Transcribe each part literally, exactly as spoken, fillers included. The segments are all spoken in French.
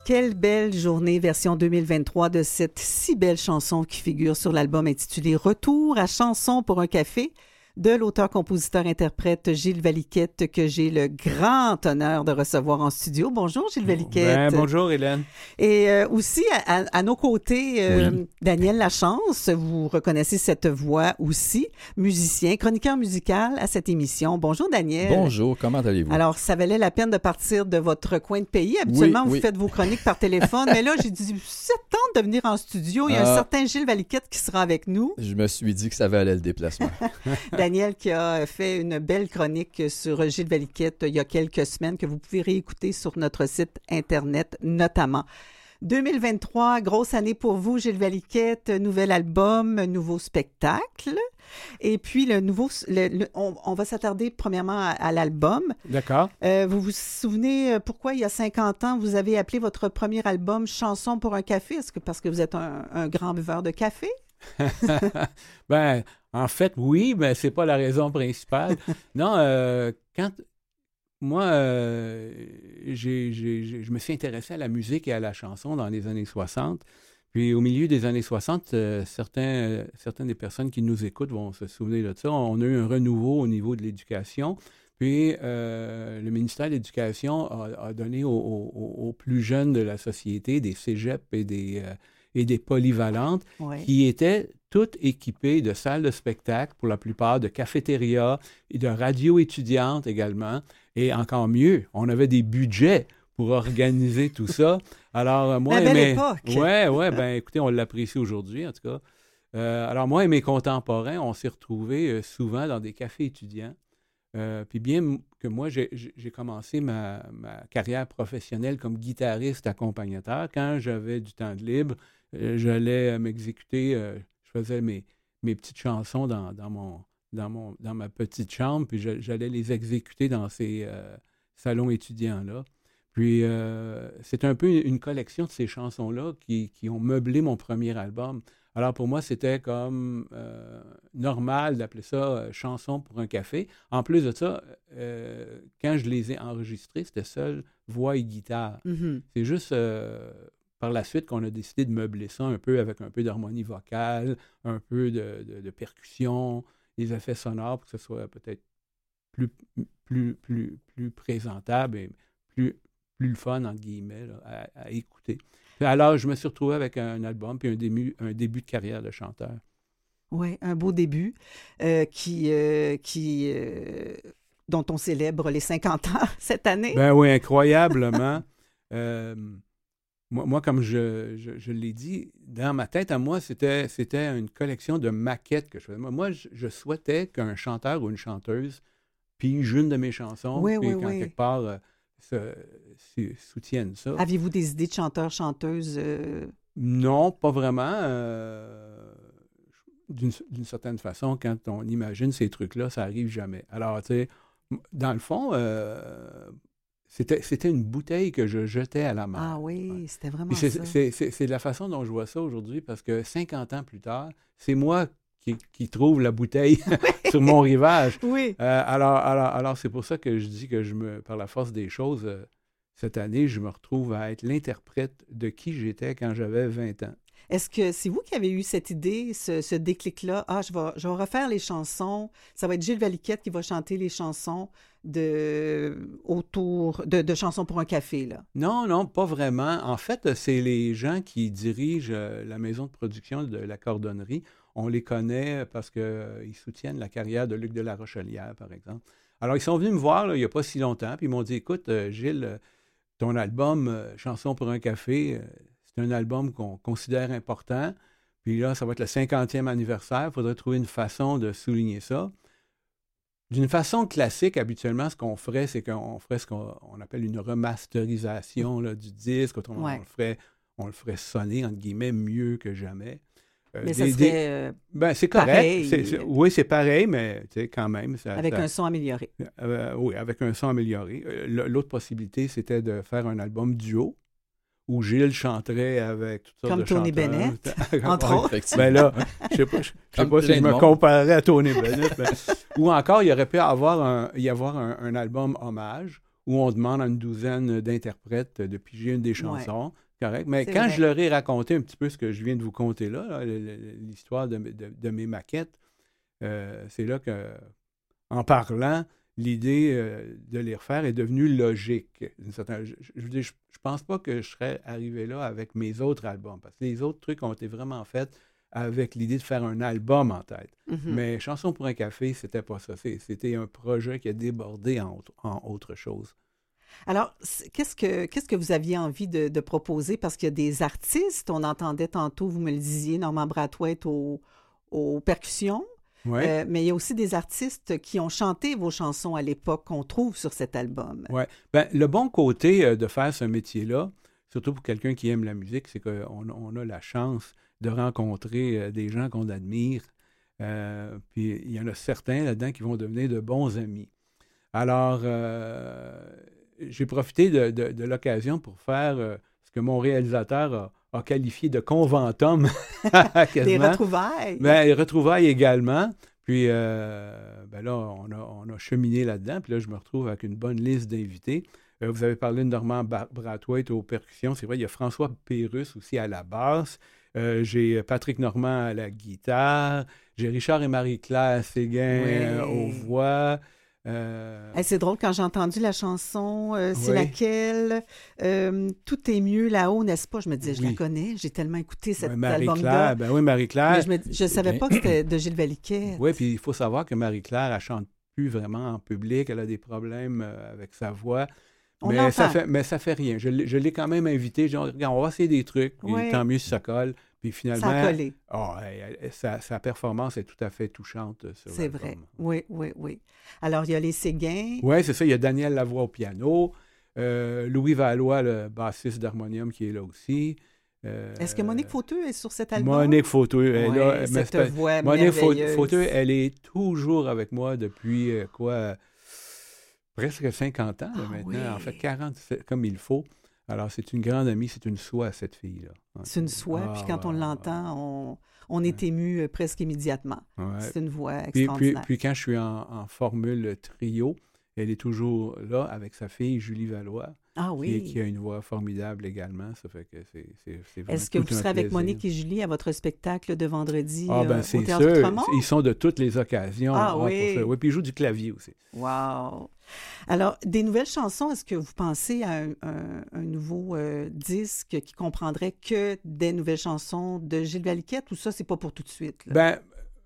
Quelle belle journée version deux mille vingt-trois de cette si belle chanson qui figure sur l'album intitulé « Retour à chanson pour un café » de l'auteur-compositeur-interprète Gilles Valiquette que j'ai le grand honneur de recevoir en studio. Bonjour Gilles Valiquette. Ben, bonjour Hélène. Et euh, aussi à, à, à nos côtés, euh, oui. Daniel Lachance, vous reconnaissez cette voix aussi, musicien, chroniqueur musical à cette émission. Bonjour Daniel. Bonjour, comment allez-vous? Alors, ça valait la peine de partir de votre coin de pays. Habituellement, oui, vous oui. faites vos chroniques par téléphone, mais là, j'ai dit, c'est temps de venir en studio. Il y a Ah. un certain Gilles Valiquette qui sera avec nous. Je me suis dit que ça valait le déplacement. Daniel qui a fait une belle chronique sur Gilles Valiquette il y a quelques semaines que vous pouvez réécouter sur notre site Internet notamment. deux mille vingt-trois, grosse année pour vous, Gilles Valiquette, nouvel album, nouveau spectacle. Et puis, le nouveau, le, le, on, on va s'attarder premièrement à, à l'album. D'accord. Euh, vous vous souvenez pourquoi, il y a cinquante ans, vous avez appelé votre premier album « Chanson pour un café ». Est-ce que parce que vous êtes un, un grand buveur de café? ben, en fait, oui, mais c'est pas la raison principale. Non, euh, quand... Moi, euh, j'ai, j'ai, j'ai, je me suis intéressé à la musique et à la chanson dans les années soixante. Puis au milieu des années soixante, euh, certains, euh, certaines des personnes qui nous écoutent vont se souvenir de ça. On a eu un renouveau au niveau de l'éducation. Puis euh, le ministère de l'Éducation a, a donné aux, aux, aux plus jeunes de la société des cégeps et des, euh, et des polyvalentes Oui. qui étaient toutes équipées de salles de spectacle, pour la plupart de cafétérias et de radios étudiantes également. Et encore mieux, on avait des budgets pour organiser tout ça. Alors, moi La et belle mes... époque! Ouais, ouais, ben écoutez, on l'apprécie aujourd'hui, en tout cas. Euh, alors, moi et mes contemporains, on s'est retrouvés euh, souvent dans des cafés étudiants. Euh, puis bien que moi, j'ai, j'ai commencé ma, ma carrière professionnelle comme guitariste accompagnateur. Quand j'avais du temps de libre, euh, j'allais m'exécuter, euh, je faisais mes, mes petites chansons dans, dans, mon, dans, mon, dans ma petite chambre, puis je, j'allais les exécuter dans ces euh, salons étudiants-là. Puis euh, c'est un peu une collection de ces chansons-là qui, qui ont meublé mon premier album. Alors pour moi, c'était comme euh, normal d'appeler ça euh, « Chanson pour un café ». En plus de ça, euh, quand je les ai enregistrés, c'était seul voix et guitare. Mm-hmm. C'est juste euh, par la suite qu'on a décidé de meubler ça un peu avec un peu d'harmonie vocale, un peu de, de, de percussion, des effets sonores pour que ce soit peut-être plus, plus, plus, plus présentable et plus, plus le fun, entre guillemets, là, à, à écouter. Alors, je me suis retrouvé avec un album puis un début, un début de carrière de chanteur. Oui, un beau début euh, qui, euh, qui, euh, dont on célèbre les cinquante ans cette année. Ben oui, incroyablement. euh, moi, moi, comme je, je, je l'ai dit, dans ma tête à moi, c'était, c'était une collection de maquettes que je faisais. Moi, je, je souhaitais qu'un chanteur ou une chanteuse pige une de mes chansons, oui, puis oui, qu'en oui. quelque part... Euh, Se, se, soutiennent ça. Aviez-vous des idées de chanteurs, chanteuses? Euh... Non, pas vraiment. Euh, d'une, d'une certaine façon, quand on imagine ces trucs-là, ça n'arrive jamais. Alors, tu sais, dans le fond, euh, c'était, c'était une bouteille que je jetais à la mer. Ah oui, ouais. C'était vraiment c'est, ça. C'est, c'est, c'est de la façon dont je vois ça aujourd'hui, parce que cinquante ans plus tard, c'est moi qui, qui trouve la bouteille sur mon rivage. Oui. Euh, alors, alors, alors, c'est pour ça que je dis que je me, par la force des choses, euh, cette année, je me retrouve à être l'interprète de qui j'étais quand j'avais vingt ans. Est-ce que c'est vous qui avez eu cette idée, ce, ce déclic-là? Ah, je vais, je vais refaire les chansons. Ça va être Gilles Valiquette qui va chanter les chansons de, autour de, de chansons pour un café, là. Non, non, pas vraiment. En fait, c'est les gens qui dirigent la maison de production de la Cordonnerie. On les connaît parce qu'ils euh, soutiennent la carrière de Luc de la Rochelière, par exemple. Alors, ils sont venus me voir là, il n'y a pas si longtemps, puis ils m'ont dit, écoute, euh, Gilles, ton album euh, « Chanson pour un café euh, », c'est un album qu'on considère important. Puis là, ça va être le cinquantième anniversaire. Il faudrait trouver une façon de souligner ça. D'une façon classique, habituellement, ce qu'on ferait, c'est qu'on ferait ce qu'on on appelle une remasterisation là, du disque. Autrement, ouais. on, le ferait, on le ferait sonner, entre guillemets, mieux que jamais. Euh, mais ça des, serait euh, ben, c'est correct. pareil. C'est, c'est, oui, c'est pareil, mais quand même. Ça, avec ça, un son amélioré. Euh, oui, avec un son amélioré. Euh, l'autre possibilité, c'était de faire un album duo où Gilles chanterait avec toutes sortes Comme de Tony chanteurs. Bennett, entre autres. Ben là, je ne sais pas, je, je sais pas si je me comparerais à Tony Bennett. Ben, ou encore, il aurait pu avoir un, y avoir un, un album hommage où on demande à une douzaine d'interprètes de piger une des chansons. Ouais. Correct. Mais c'est quand vrai. je leur ai raconté un petit peu ce que je viens de vous conter là, là l'histoire de, de, de mes maquettes, euh, c'est là que, en parlant, l'idée euh, de les refaire est devenue logique. Certaine, je je, je, je pense pas que je serais arrivé là avec mes autres albums, parce que les autres trucs ont été vraiment faits avec l'idée de faire un album en tête. Mm-hmm. Mais Chanson pour un café, c'était pas ça. C'était un projet qui a débordé en, en autre chose. Alors, qu'est-ce que, qu'est-ce que vous aviez envie de, de proposer? Parce qu'il y a des artistes, on entendait tantôt, vous me le disiez, Normand Brathwaite aux, aux percussions, ouais. euh, mais il y a aussi des artistes qui ont chanté vos chansons à l'époque qu'on trouve sur cet album. Oui. Ben, le bon côté euh, de faire ce métier-là, surtout pour quelqu'un qui aime la musique, c'est qu'on on a la chance de rencontrer euh, des gens qu'on admire. Euh, puis il y en a certains là-dedans qui vont devenir de bons amis. Alors, euh, j'ai profité de, de, de l'occasion pour faire euh, ce que mon réalisateur a, a qualifié de conventum. Des retrouvailles. Ben, les retrouvailles également. Puis euh, ben là, on a, on a cheminé là-dedans. Puis là, je me retrouve avec une bonne liste d'invités. Euh, vous avez parlé de Normand Brathwaite aux percussions. C'est vrai, il y a François Pérusse aussi à la basse. Euh, j'ai Patrick Normand à la guitare. J'ai Richard et Marie-Claire Séguin oui. euh, aux voix. Euh... Hey, c'est drôle, quand j'ai entendu la chanson, euh, c'est oui. laquelle? Euh, Tout est mieux là-haut, n'est-ce pas? Je me disais, oui. je la connais, j'ai tellement écouté cet ouais, Marie-Claire, album-là. Ben oui, Marie-Claire. Mais je ne savais pas que c'était de Gilles Valiquette. Oui, puis il faut savoir que Marie-Claire, elle chante plus vraiment en public, elle a des problèmes euh, avec sa voix. On mais, ça fait, mais ça fait rien. Je l'ai quand même invité. J'ai dit, regarde, on va essayer des trucs, puis oui. tant mieux si ça colle. Puis finalement, ça a collé. Oh, sa, sa performance est tout à fait touchante sur C'est vrai. Oui, oui, oui. Alors, il y a les Séguin. Oui, c'est ça. Il y a Daniel Lavoie au piano, euh, Louis Valois, le bassiste d'harmonium, qui est là aussi. Euh, Est-ce que Monique Fauteux est sur cet album? Monique Fauteux est ouais, là. Cette mais voix Monique merveilleuse. Fauteux, elle est toujours avec moi depuis, euh, quoi, presque cinquante ans là, ah, maintenant. Oui. En fait, quarante, comme il faut. Alors, c'est une grande amie, c'est une soie, cette fille-là. C'est une soie, ah, puis quand on l'entend, on, on est ouais. ému presque immédiatement. Ouais. C'est une voix extraordinaire. Puis, puis, puis quand je suis en, en formule trio, elle est toujours là avec sa fille, Julie Valois, ah, oui. qui, qui a une voix formidable également. Ça fait que c'est, c'est, c'est Est-ce que vous serez avec plaisir. Monique et Julie à votre spectacle de vendredi ah, ben, euh, c'est au Théâtre sûr. Outremont? Ils sont de toutes les occasions. Ah, ah oui. oui. Puis ils jouent du clavier aussi. Wow! Alors, des nouvelles chansons, est-ce que vous pensez à un, un, un nouveau euh, disque qui comprendrait que des nouvelles chansons de Gilles Valiquette ou ça, c'est pas pour tout de suite? Là? Ben,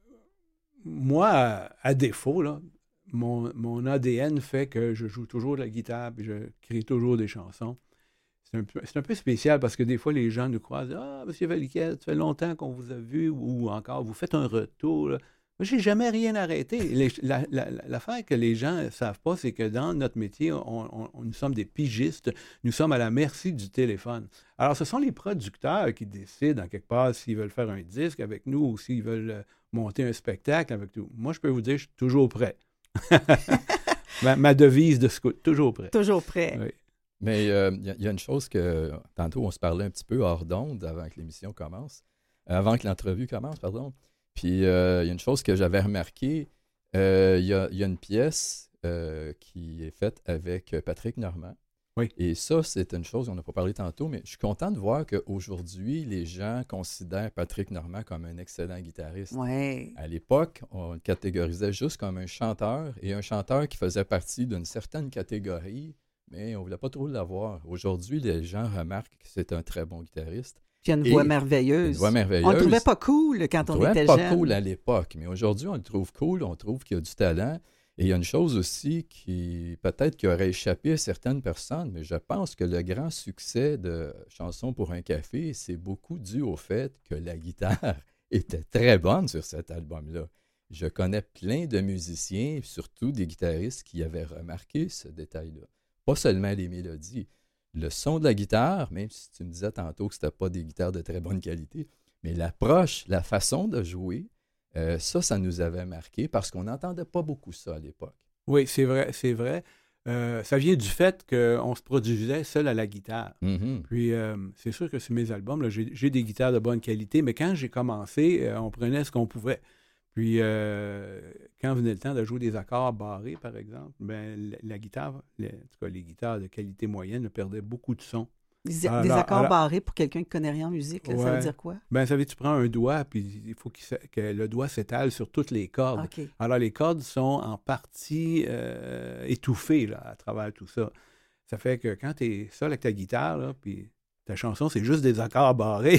moi, à, à défaut, là, mon, mon A D N fait que je joue toujours de la guitare et je crée toujours des chansons. C'est un, peu, c'est un peu spécial parce que des fois, les gens nous croisent « Ah, M. Valiquette, ça fait longtemps qu'on vous a vu » ou encore « Vous faites un retour. » Moi, j'ai jamais rien arrêté. Les, la, la, l'affaire que les gens ne savent pas, c'est que dans notre métier, on, on, on, nous sommes des pigistes. Nous sommes à la merci du téléphone. Alors, ce sont les producteurs qui décident, en quelque part, s'ils veulent faire un disque avec nous ou s'ils veulent monter un spectacle avec nous. Moi, je peux vous dire, je suis toujours prêt. ma, ma devise de scout, toujours prêt. Toujours prêt. Oui. Mais il euh, y, y a une chose que, tantôt, on se parlait un petit peu hors d'onde avant que l'émission commence, avant que l'entrevue commence, pardon. Puis, il euh, y a une chose que j'avais remarqué, il euh, y, y a une pièce euh, qui est faite avec Patrick Normand. Oui. Et ça, c'est une chose, on n'a pas parlé tantôt, mais je suis content de voir qu'aujourd'hui, les gens considèrent Patrick Normand comme un excellent guitariste. Ouais. À l'époque, on le catégorisait juste comme un chanteur, et un chanteur qui faisait partie d'une certaine catégorie, mais on ne voulait pas trop l'avoir. Aujourd'hui, les gens remarquent que c'est un très bon guitariste. Puis il y a une voix merveilleuse. Une voix merveilleuse. On le trouvait pas cool quand on, on était jeune. On le trouvait pas cool à l'époque, mais aujourd'hui, on le trouve cool, on trouve qu'il a du talent. Et il y a une chose aussi qui, peut-être, qui aurait échappé à certaines personnes, mais je pense que le grand succès de Chanson pour un café, c'est beaucoup dû au fait que la guitare était très bonne sur cet album-là. Je connais plein de musiciens, surtout des guitaristes, qui avaient remarqué ce détail-là. Pas seulement les mélodies. Le son de la guitare, même si tu me disais tantôt que ce n'était pas des guitares de très bonne qualité, mais l'approche, la façon de jouer, euh, ça, ça nous avait marqué parce qu'on n'entendait pas beaucoup ça à l'époque. Oui, c'est vrai, c'est vrai. Euh, ça vient du fait qu'on se produisait seul à la guitare. Mm-hmm. Puis, euh, c'est sûr que sur mes albums, là, j'ai, j'ai des guitares de bonne qualité, mais quand j'ai commencé, euh, on prenait ce qu'on pouvait. Puis, euh, quand venait le temps de jouer des accords barrés, par exemple, ben, la, la guitare, les, en tout cas les guitares de qualité moyenne, perdaient beaucoup de son. Des, Alors, des accords alors, barrés pour quelqu'un qui ne connaît rien en musique, là, ouais. ça veut dire quoi? Ben, ça veut dire tu prends un doigt, puis il faut qu'il, que le doigt s'étale sur toutes les cordes. Okay. Alors, les cordes sont en partie euh, étouffées là, à travers tout ça. Ça fait que quand tu es seul avec ta guitare, là, puis ta chanson, c'est juste des accords barrés,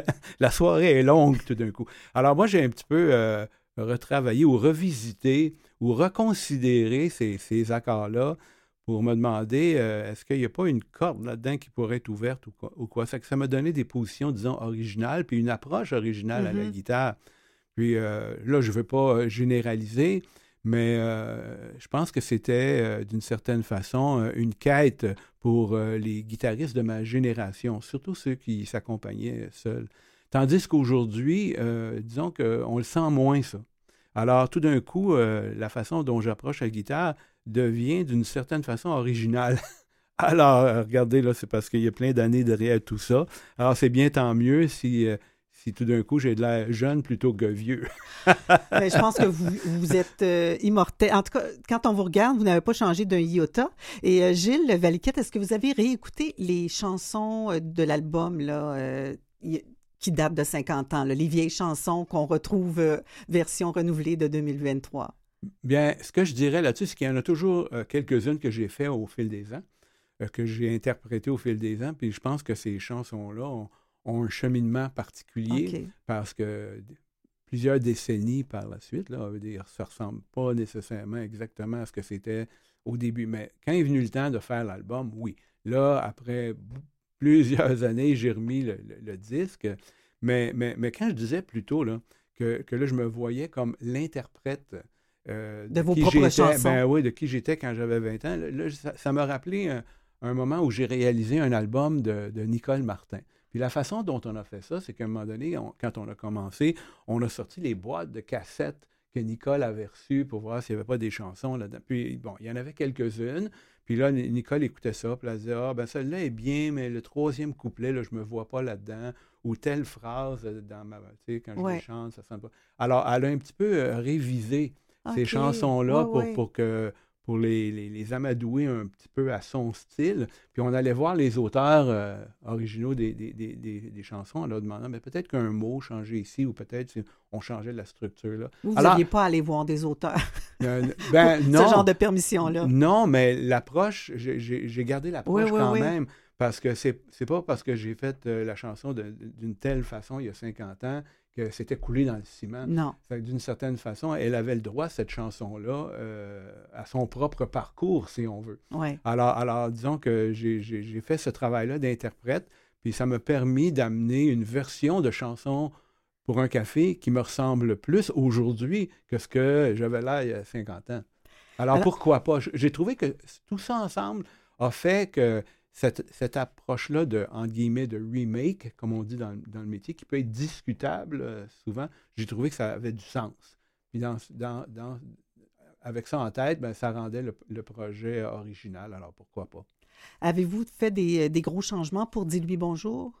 la soirée est longue tout d'un coup. Alors, moi, j'ai un petit peu euh, retravaillé ou revisité ou reconsidéré ces, ces accords-là pour me demander euh, est-ce qu'il n'y a pas une corde là-dedans qui pourrait être ouverte ou quoi. Ou quoi. Ça, ça m'a donné des positions, disons, originales, puis une approche originale mm-hmm. à la guitare. Puis euh, là, je ne veux pas généraliser, mais euh, je pense que c'était, euh, d'une certaine façon, euh, une quête pour euh, les guitaristes de ma génération, surtout ceux qui s'accompagnaient seuls. Tandis qu'aujourd'hui, euh, disons qu'on le sent moins, ça. Alors, tout d'un coup, euh, la façon dont j'approche la guitare devient d'une certaine façon originale. Alors, euh, regardez, là, c'est parce qu'il y a plein d'années derrière tout ça. Alors, c'est bien tant mieux si... Euh, si tout d'un coup, j'ai de l'air jeune plutôt que vieux. Mais je pense que vous, vous êtes euh, immortel. En tout cas, quand on vous regarde, vous n'avez pas changé d'un iota. Et euh, Gilles Valiquette, est-ce que vous avez réécouté les chansons de l'album là, euh, qui datent de cinquante ans, là, les vieilles chansons qu'on retrouve euh, version renouvelée de deux mille vingt-trois? Bien, ce que je dirais là-dessus, c'est qu'il y en a toujours euh, quelques-unes que j'ai fait au fil des ans, euh, que j'ai interprétées au fil des ans. Puis je pense que ces chansons-là ont ont un cheminement particulier okay. parce que plusieurs décennies par la suite, là, dire, ça ne ressemble pas nécessairement exactement à ce que c'était au début. Mais quand est venu le temps de faire l'album, oui. Là, après plusieurs années, j'ai remis le, le, le disque. Mais, mais, mais quand je disais plutôt là, que, que là, je me voyais comme l'interprète euh, de, de vos qui propres j'étais, chansons. ben oui, de qui j'étais quand j'avais vingt ans, là, là, ça, ça m'a rappelé un, un moment où j'ai réalisé un album de, de Nicole Martin. Puis la façon dont on a fait ça, c'est qu'à un moment donné, on, quand on a commencé, on a sorti les boîtes de cassettes que Nicole avait reçues pour voir s'il n'y avait pas des chansons là-dedans. Puis bon, il y en avait quelques-unes. Puis là, Nicole écoutait ça, puis elle disait « Ah, ben celle-là est bien, mais le troisième couplet, là, je ne me vois pas là-dedans. » Ou telle phrase dans ma... Tu sais, quand je ouais. les chante, ça sent pas... Alors, elle a un petit peu euh, révisé okay. ces chansons-là ouais, pour, ouais. pour que... pour les, les, les amadouer un petit peu à son style. Puis on allait voir les auteurs euh, originaux des, des, des, des, des chansons en leur demandant, mais peut-être qu'un mot changeait ici ou peut-être on changeait la structure là. Vous n'alliez pas aller voir des auteurs. Euh, ben, non, ce genre de permission-là. Non, mais l'approche, j'ai, j'ai, j'ai gardé l'approche oui, oui, quand oui. même parce que c'est, c'est pas parce que j'ai fait euh, la chanson de, d'une telle façon il y a cinquante ans que c'était coulé dans le ciment. Non. Fait que d'une certaine façon, elle avait le droit, cette chanson-là, euh, à son propre parcours, si on veut. Ouais. Alors, alors, disons que j'ai, j'ai, j'ai fait ce travail-là d'interprète, puis ça m'a permis d'amener une version de chanson pour un café qui me ressemble plus aujourd'hui que ce que j'avais là il y a cinquante ans. Alors, alors pourquoi pas? J'ai trouvé que tout ça ensemble a fait que Cette, cette approche-là de, entre guillemets, de remake, comme on dit dans, dans le métier, qui peut être discutable euh, souvent, j'ai trouvé que ça avait du sens. Puis dans, dans, dans, avec ça en tête, ben, ça rendait le, le projet original, alors pourquoi pas. Avez-vous fait des, des gros changements pour Dis-lui bonjour?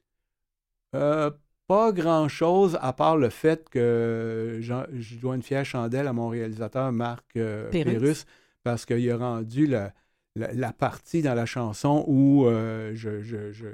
Euh, pas grand-chose, à part le fait que je, je dois une fière chandelle à mon réalisateur Marc euh, Pérusse, parce qu'il a rendu la... La, la partie dans la chanson où euh, je, je, je,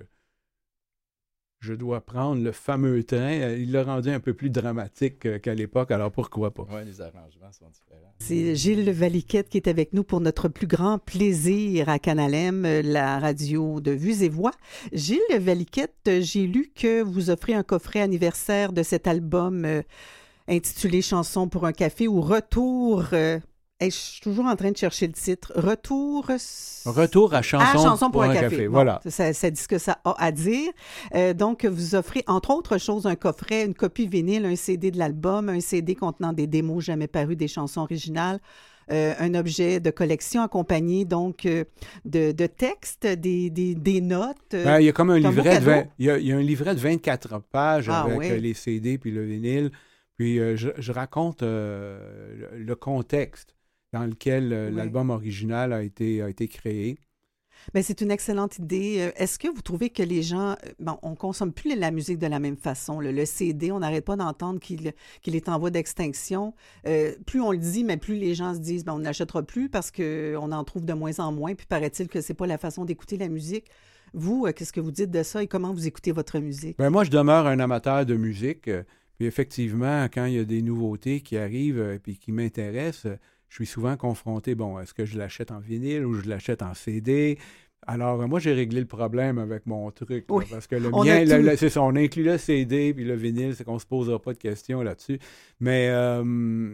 je dois prendre le fameux train, il l'a rendu un peu plus dramatique qu'à l'époque, alors pourquoi pas? Oui, les arrangements sont différents. C'est Gilles Valiquette qui est avec nous pour notre plus grand plaisir à Canal M, la radio de Vues et Voix. Gilles Valiquette, j'ai lu que vous offrez un coffret anniversaire de cet album euh, intitulé « Chansons pour un café » ou « Retour euh, ». Hey, je suis toujours en train de chercher le titre. Retour... Retour à Chanson, à chanson pour, pour un, un café. café. Bon, voilà. Ça, ça dit ce que ça a à dire. Euh, donc, vous offrez, entre autres choses, un coffret, une copie vinyle, un C D de l'album, un C D contenant des démos jamais parues des chansons originales, euh, un objet de collection accompagné donc euh, de, de textes, des, des, des notes. Euh, ben, il y a comme un livret de vingt, il y a, il y a un livret de vingt-quatre pages ah, avec oui. les C D puis le vinyle. Puis euh, je, je raconte euh, le, le contexte dans lequel euh, oui. l'album original a été, a été créé. Bien, c'est une excellente idée. Est-ce que vous trouvez que les gens... Bon, on ne consomme plus la musique de la même façon. Le, le C D, on n'arrête pas d'entendre qu'il, qu'il est en voie d'extinction. Euh, plus on le dit, mais plus les gens se disent ben, on n'achètera plus parce qu'on en trouve de moins en moins. Puis paraît-il que ce n'est pas la façon d'écouter la musique. Vous, euh, qu'est-ce que vous dites de ça et comment vous écoutez votre musique? Bien, moi, je demeure un amateur de musique. Euh, puis effectivement, quand il y a des nouveautés qui arrivent et euh, qui m'intéressent, je suis souvent confronté, bon, est-ce que je l'achète en vinyle ou je l'achète en C D? Alors, moi, j'ai réglé le problème avec mon truc. Là, oui, parce que le on mien, le, le, c'est ça, on inclut le C D puis le vinyle, c'est qu'on ne se posera pas de questions là-dessus. Mais il euh,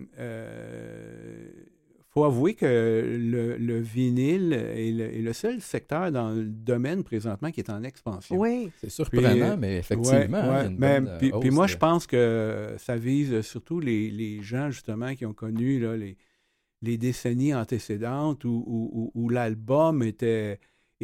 euh, faut avouer que le, le vinyle est le, est le seul secteur dans le domaine présentement qui est en expansion. Oui. C'est surprenant, puis, mais effectivement. Ouais, ouais, il y a une mais, bonne puis, hausse, puis moi, de... je pense que ça vise surtout les, les gens, justement, qui ont connu là, les... les décennies antécédentes où, où, où l'album était,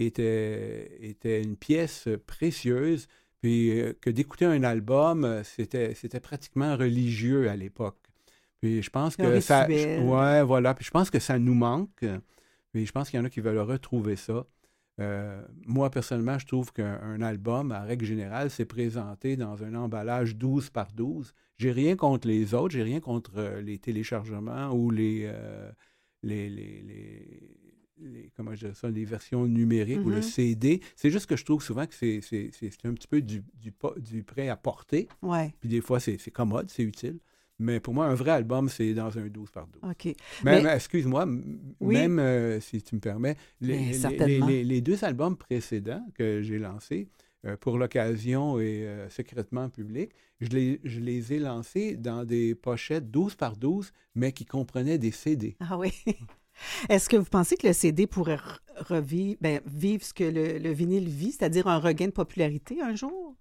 était, était une pièce précieuse, puis euh, que d'écouter un album, c'était, c'était pratiquement religieux à l'époque. Puis je pense que ça... Ouais, voilà. Puis je pense que ça nous manque. Puis je pense qu'il y en a qui veulent retrouver ça. Euh, moi, personnellement, je trouve qu'un album, à règle générale, c'est présenté dans un emballage douze par douze. J'ai rien contre les autres, j'ai rien contre euh, les téléchargements ou les, euh, les, les, les, les, comment je dirais ça, les versions numériques mm-hmm. ou le C D. C'est juste que je trouve souvent que c'est, c'est, c'est, c'est un petit peu du, du, du prêt à porter. Ouais. Puis des fois, c'est, c'est commode, c'est utile. Mais pour moi, un vrai album, c'est dans un douze par douze. OK. Mais, mais... mais excuse-moi, oui. même euh, si tu me permets, les, les, les, les, les deux albums précédents que j'ai lancés, euh, pour l'occasion et euh, secrètement public, je les, je les ai lancés dans des pochettes douze par douze, mais qui comprenaient des C D. Ah oui. Est-ce que vous pensez que le C D pourrait revivre, ben, vivre ce que le, le vinyle vit, c'est-à-dire un regain de popularité un jour?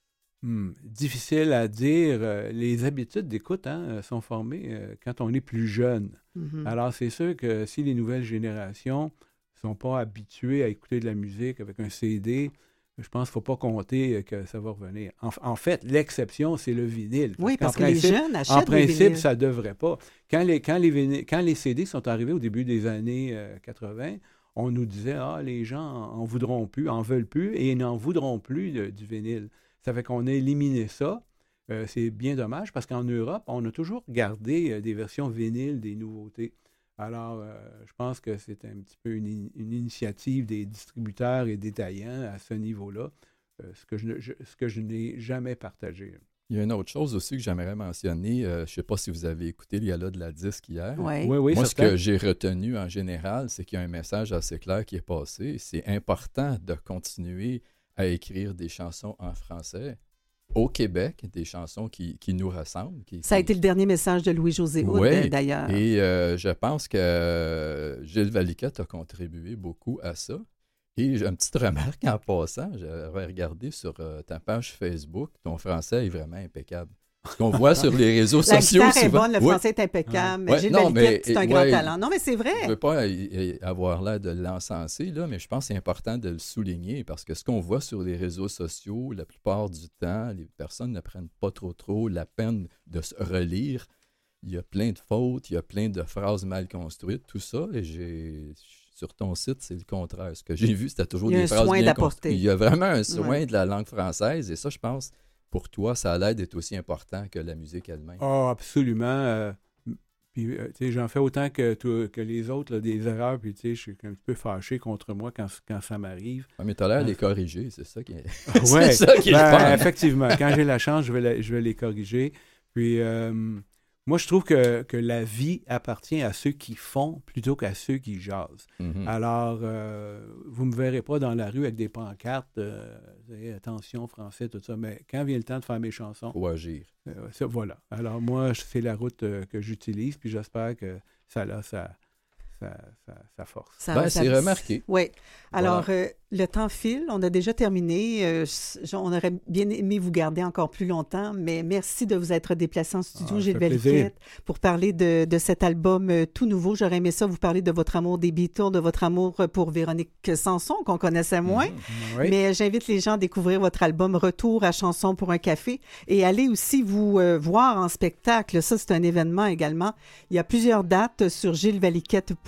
Hmm, difficile à dire. Les habitudes d'écoute hein, sont formées euh, quand on est plus jeune. Mm-hmm. Alors, c'est sûr que si les nouvelles générations ne sont pas habituées à écouter de la musique avec un C D, je pense qu'il ne faut pas compter que ça va revenir. En, en fait, l'exception, c'est le vinyle. Oui, parce que principe, les jeunes achètent En principe, des vinyles. ça ne devrait pas. Quand les, quand, les vinyles, quand les C D sont arrivés au début des années euh, quatre-vingts, on nous disait « Ah, les gens en voudront plus, en veulent plus et n'en voudront plus de, du vinyle. » Ça fait qu'on a éliminé ça. Euh, c'est bien dommage parce qu'en Europe, on a toujours gardé euh, des versions vinyles des nouveautés. Alors, euh, je pense que c'est un petit peu une, une initiative des distributeurs et détaillants à ce niveau-là, euh, ce, que je, je, ce que je n'ai jamais partagé. Il y a une autre chose aussi que j'aimerais mentionner. Euh, je ne sais pas si vous avez écouté le gala de la disque hier. Ouais. Oui, oui, Moi, certain. Ce que j'ai retenu en général, c'est qu'il y a un message assez clair qui est passé. C'est important de continuer à écrire des chansons en français au Québec, des chansons qui, qui nous ressemblent. Qui, Ça a qui... été le dernier message de Louis-José Hood, ouais, d'ailleurs. Et euh, je pense que euh, Gilles Valiquette a contribué beaucoup à ça. Et j'ai une petite remarque en passant. J'avais regardé sur euh, ta page Facebook. Ton français est vraiment impeccable. Ce qu'on voit sur les réseaux la sociaux. La guitare souvent... est bonne, le ouais. français est impeccable. Ouais, Gilles non, Valiquette, mais, c'est un ouais, grand talent. Non, mais c'est vrai. Je ne veux pas avoir l'air de l'encenser, là, mais je pense que c'est important de le souligner parce que ce qu'on voit sur les réseaux sociaux, la plupart du temps, les personnes ne prennent pas trop trop la peine de se relire. Il y a plein de fautes, il y a plein de phrases mal construites, tout ça. Et j'ai... sur ton site, c'est le contraire. Ce que j'ai vu, c'était toujours des phrases bien construites. Il y a vraiment un soin ouais. de la langue française et ça, je pense... Pour toi, ça a l'air d'être aussi important que la musique elle-même. Oh, absolument. Euh, puis, euh, tu sais, j'en fais autant que, tout, que les autres, là, des erreurs, puis, tu sais, je suis un petit peu fâché contre moi quand, quand ça m'arrive. Ah, mais tu as l'air de les corriger, c'est ça qui est, ouais, c'est ça qui est ben, le fun. Effectivement, quand j'ai la chance, je vais, la, je vais les corriger. Puis, euh, moi, je trouve que, que la vie appartient à ceux qui font plutôt qu'à ceux qui jasent. Mm-hmm. Alors, euh, vous ne me verrez pas dans la rue avec des pancartes, euh, attention, français, tout ça, mais quand vient le temps de faire mes chansons... Faut agir. Euh, ça, voilà. Alors, moi, c'est la route euh, que j'utilise, puis j'espère que ça a sa, sa, sa, sa force. Ça, ben, ça, c'est remarqué. Oui. Alors, voilà. euh, le temps file, on a déjà terminé. Euh, on aurait bien aimé vous garder encore plus longtemps, mais merci de vous être déplacé en studio, ah, Gilles Valiquette, pour parler de, de cet album euh, tout nouveau. J'aurais aimé ça, vous parler de votre amour des Beatles, de votre amour pour Véronique Sanson, qu'on connaissait moins. Mmh, oui. Mais j'invite les gens à découvrir votre album Retour à Chanson pour un café et aller aussi vous euh, voir en spectacle. Ça, c'est un événement également. Il y a plusieurs dates sur gilles valiquette point com.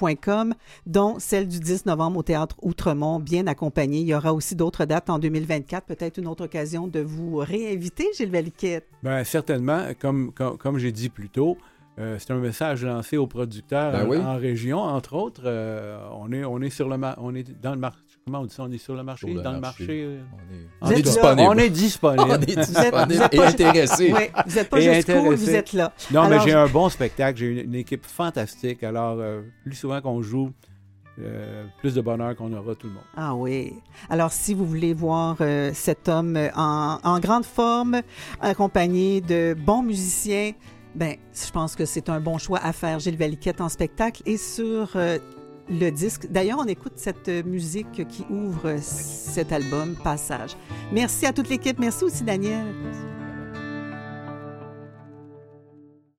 point com, dont celle du dix novembre au Théâtre Outremont, bien accompagnée. Il y aura aussi d'autres dates en deux mille vingt-quatre, peut-être une autre occasion de vous réinviter, Gilles Valiquette. Bien, certainement, comme, comme, comme j'ai dit plus tôt, euh, c'est un message lancé aux producteurs ben en, oui. en région, entre autres. Euh, on, est, on est sur le mar- on est dans le marché. Comment on dit ça? On est sur le marché? Sur le dans marché. le marché. euh, On est, on est êtes là. disponible. On est disponible. On est Vous êtes, disponible vous êtes et pas, intéressé. oui, vous n'êtes pas Et juste cool, intéressé. vous êtes là. Non, Alors, mais j'ai un bon spectacle. J'ai une, une équipe fantastique. Alors, euh, plus souvent qu'on joue, euh, plus de bonheur qu'on aura tout le monde. Ah oui. Alors, si vous voulez voir euh, cet homme en, en grande forme, accompagné de bons musiciens, ben, je pense que c'est un bon choix à faire, Gilles Valiquette, en spectacle et sur euh, le disque. D'ailleurs, on écoute cette musique qui ouvre cet album, Passage. Merci à toute l'équipe. Merci aussi, Daniel. Merci.